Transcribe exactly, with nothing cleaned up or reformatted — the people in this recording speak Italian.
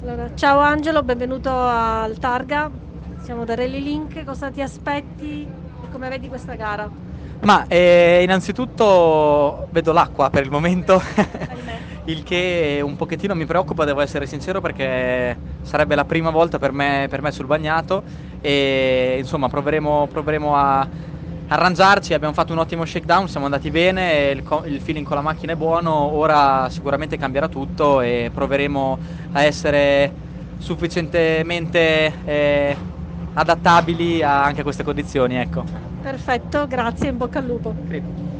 Allora, ciao Angelo, benvenuto al Targa. Siamo da Rally Link. Cosa ti aspetti e come vedi questa gara? Ma eh, innanzitutto vedo l'acqua per il momento, Ahimè. il che un pochettino mi preoccupa, devo essere sincero, perché sarebbe la prima volta per me, per me sul bagnato e insomma proveremo, proveremo a arrangiarci. Abbiamo fatto un ottimo shakedown, siamo andati bene, il, co- il feeling con la macchina è buono, ora sicuramente cambierà tutto e proveremo a essere sufficientemente eh, adattabili a- anche a queste condizioni, ecco. Perfetto, grazie, in bocca al lupo. Sì.